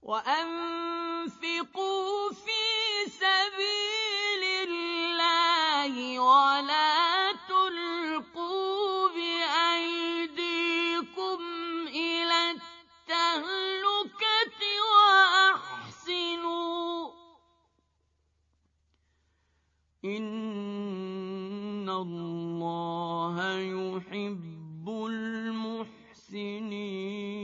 وَأَنفِقُوا فِي سَبِيلِ اللَّهِ وَلَا تُلْقُوا بِأَيْدِيكُمْ إِلَى التَّهْلُكَةِ وَأَحْسِنُوا ۚ إِنَّ اللَّهَ يُحِبُّ الْمُحْسِنِينَ.